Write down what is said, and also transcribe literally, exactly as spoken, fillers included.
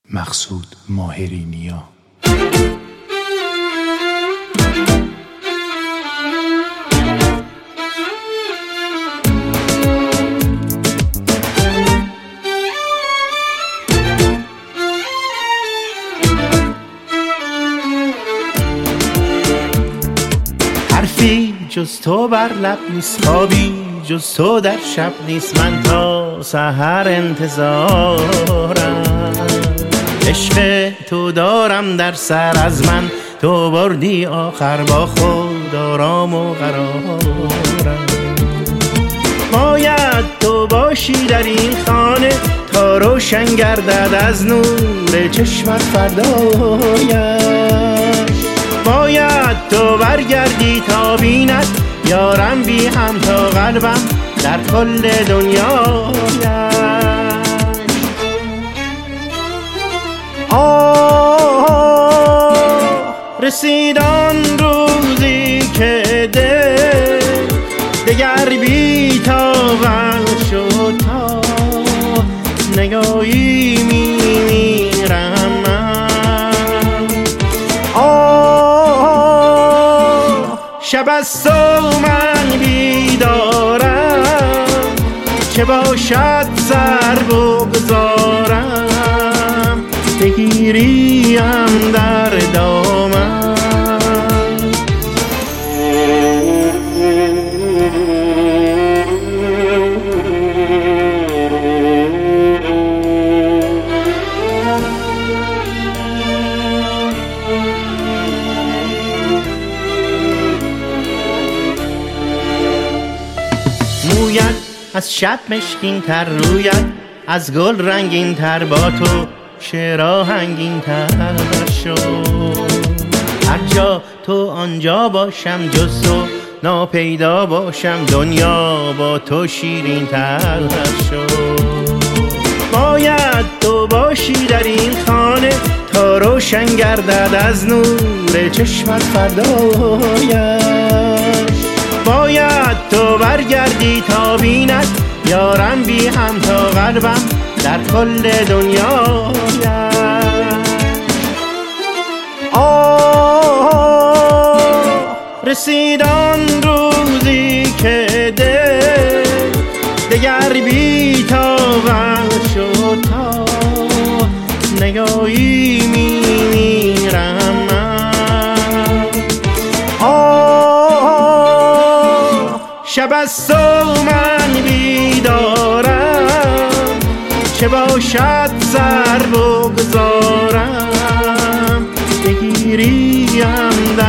مقصود ماهرینیا. حرفی جز تو بر لب نیست، خوابی جز تو در شب نیست، من تا سحر انتظارم. عشق تو دارم در سر، از من تو بردی آخر، با خود آرام و قرارم. باید تو باشی در این خانه تا روشن گردد از نور چشمت فردایش. باید تو برگردی تا بیند یارم بی هم، تا قلبم در کل دنیایش. آه رسید آن روزی که دل دگر بی طاقت شد، تا نگاهی میمیرم من. آه شب از تو من بیدارم، چه باشد سر بگذارم، بگیریم در دامن. مویت از شب مشکین تر، رویت از گل رنگین تر، با تو شعر آهنگین تر شد. هر جا تو آنجا باشم، جز تو ناپیدا باشم، دنیا با تو شیرین تر شد. باید تو باشی در این خانه تا روشن گردد از نور چشمت فردایش. باید تو برگردی تا بیند یارم بی هم، تا قلبم در کل دنیایش. آه رسید آن روزی که دل دگر بی طاقت شد، تا نگاهی میمیرم من. آه شب از تو من بیدارم، چه باشد سر بگذارم، بگیریم در